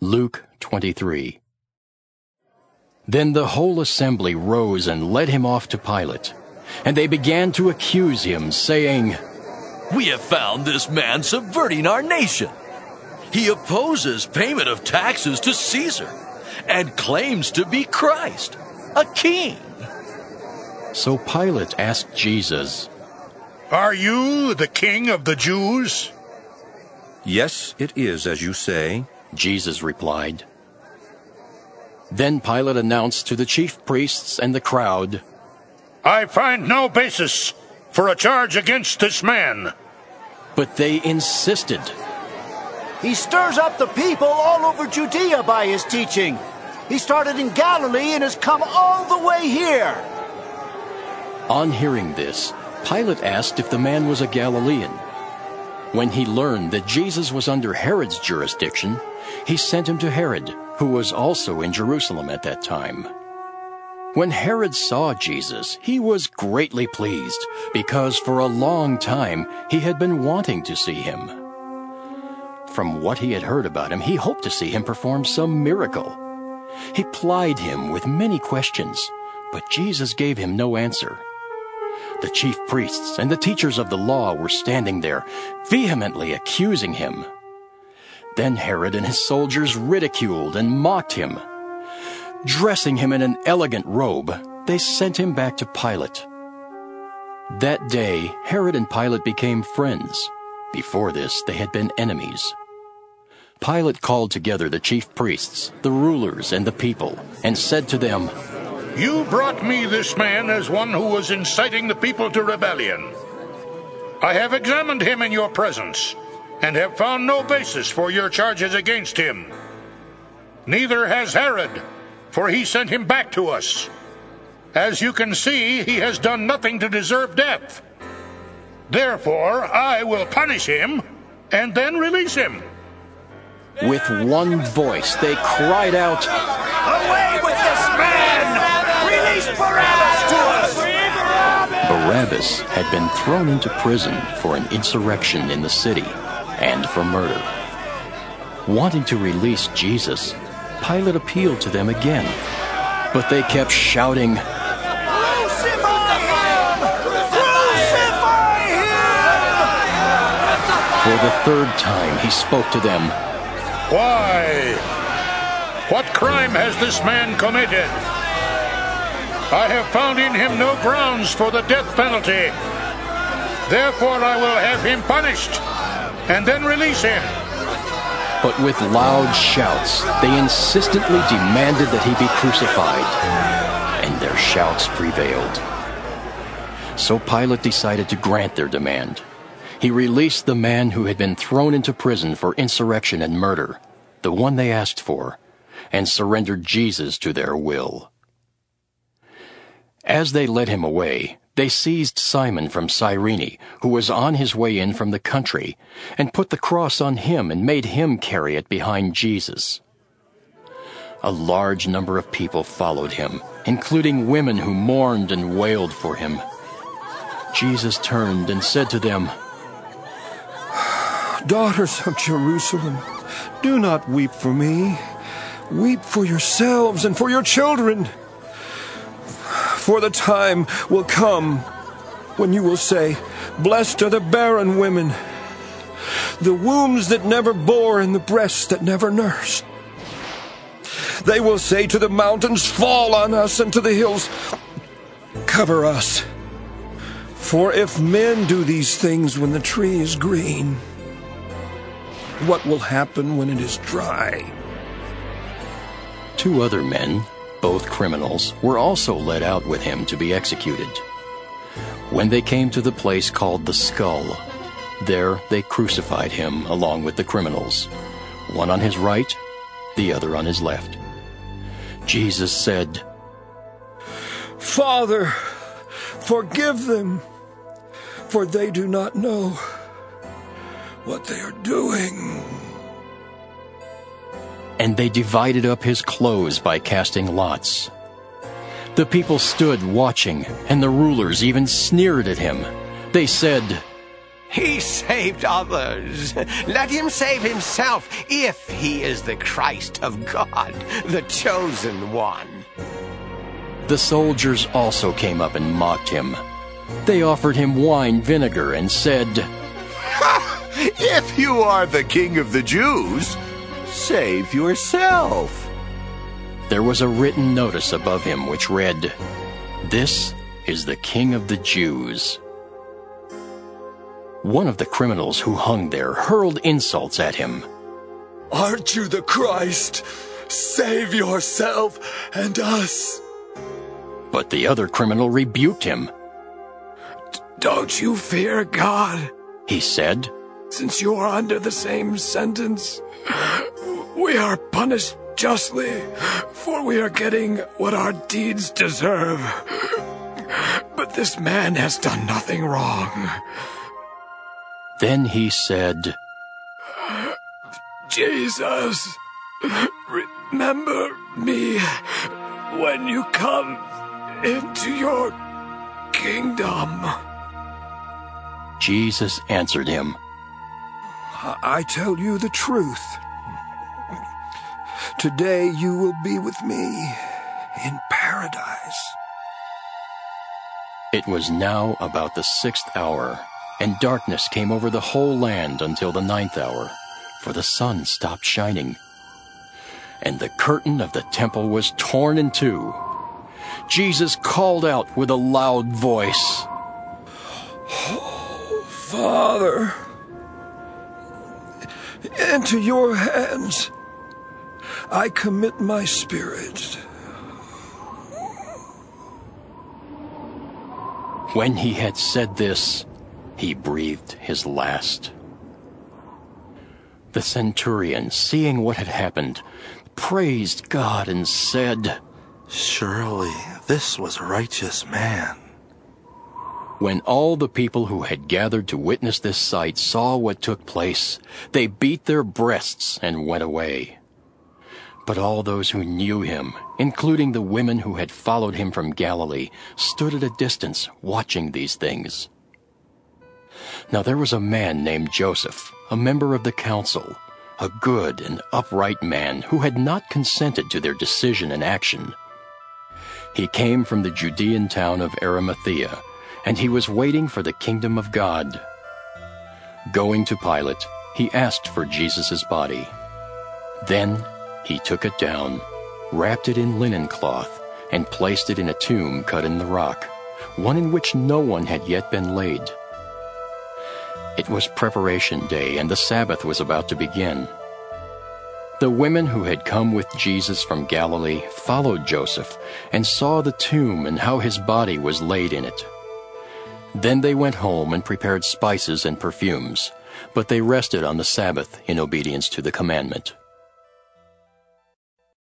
Luke 23. Then the whole assembly rose and led him off to Pilate. And they began to accuse him, saying, "We have found this man subverting our nation. He opposes payment of taxes to Caesar and claims to be Christ, a king." So Pilate asked Jesus, "Are you the king of the Jews?" "Yes, it is as you say," Jesus replied. Then Pilate announced to the chief priests and the crowd, "I find no basis for a charge against this man." But they insisted. "He stirs up the people all over Judea by his teaching. He started in Galilee and has come all the way here." On hearing this, Pilate asked if the man was a Galilean. When he learned that Jesus was under Herod's jurisdiction, he sent him to Herod, who was also in Jerusalem at that time. When Herod saw Jesus, he was greatly pleased, because for a long time he had been wanting to see him. From what he had heard about him, he hoped to see him perform some miracle. He plied him with many questions, but Jesus gave him no answer. The chief priests and the teachers of the law were standing there, vehemently accusing him. Then Herod and his soldiers ridiculed and mocked him. Dressing him in an elegant robe, they sent him back to Pilate. That day, Herod and Pilate became friends. Before this, they had been enemies. Pilate called together the chief priests, the rulers, and the people, and said to them, "You brought me this man as one who was inciting the people to rebellion. I have examined him in your presence, and have found no basis for your charges against him. Neither has Herod, for he sent him back to us. As you can see, he has done nothing to deserve death. Therefore, I will punish him, and then release him." With one voice, they cried out, "Away with this man! Release Barabbas to us!" Barabbas had been thrown into prison for an insurrection in the city and for murder. Wanting to release Jesus, Pilate appealed to them again, but they kept shouting, "Crucify him! Crucify him!" For the third time he spoke to them. "Why? What crime has this man committed? I have found in him no grounds for the death penalty. Therefore I will have him punished, and then release him." But with loud shouts, they insistently demanded that he be crucified, and their shouts prevailed. So Pilate decided to grant their demand. He released the man who had been thrown into prison for insurrection and murder, the one they asked for, and surrendered Jesus to their will. As they led him away, they seized Simon from Cyrene, who was on his way in from the country, and put the cross on him and made him carry it behind Jesus. A large number of people followed him, including women who mourned and wailed for him. Jesus turned and said to them, "Daughters of Jerusalem, do not weep for me. Weep for yourselves and for your children. For the time will come when you will say, 'Blessed are the barren women, the wombs that never bore and the breasts that never nursed.' They will say to the mountains, 'Fall on us,' and to the hills, 'Cover us.' For if men do these things when the tree is green, what will happen when it is dry?" 2 other men, both criminals, were also led out with him to be executed. When they came to the place called the Skull, there they crucified him along with the criminals, one on his right, the other on his left. Jesus said, "Father, forgive them, for they do not know what they are doing." And they divided up his clothes by casting lots. The people stood watching, and the rulers even sneered at him. They said, He saved others. Let him save himself if he is the Christ of God, the chosen one. The soldiers also came up and mocked him. They offered him wine vinegar and said, "If you are the king of the Jews, save yourself." There was a written notice above him which read, "This is the King of the Jews." One of the criminals who hung there hurled insults at him. "Aren't you the Christ? Save yourself and us." But the other criminal rebuked him. "Don't you fear God?" he said. "Since you are under the same sentence, we are punished justly, for we are getting what our deeds deserve. But this man has done nothing wrong." Then he said, "Jesus, remember me when you come into your kingdom." Jesus answered him, I tell you the truth. Today you will be with me in paradise. It was now about the 6th hour, and darkness came over the whole land until the 9th hour, for the sun stopped shining. And the curtain of the temple was torn in two. Jesus called out with a loud voice, Father, into your hands I commit my spirit. When he had said this, he breathed his last. The centurion, seeing what had happened, praised God and said, "Surely this was a righteous man." When all the people who had gathered to witness this sight saw what took place, they beat their breasts and went away. But all those who knew him, including the women who had followed him from Galilee, stood at a distance watching these things. Now there was a man named Joseph, a member of the council, a good and upright man who had not consented to their decision and action. He came from the Judean town of Arimathea, and he was waiting for the kingdom of God. Going to Pilate, he asked for Jesus' body. Then he took it down, wrapped it in linen cloth, and placed it in a tomb cut in the rock, one in which no one had yet been laid. It was preparation day, and the Sabbath was about to begin. The women who had come with Jesus from Galilee followed Joseph and saw the tomb and how his body was laid in it. Then they went home and prepared spices and perfumes, but they rested on the Sabbath in obedience to the commandment.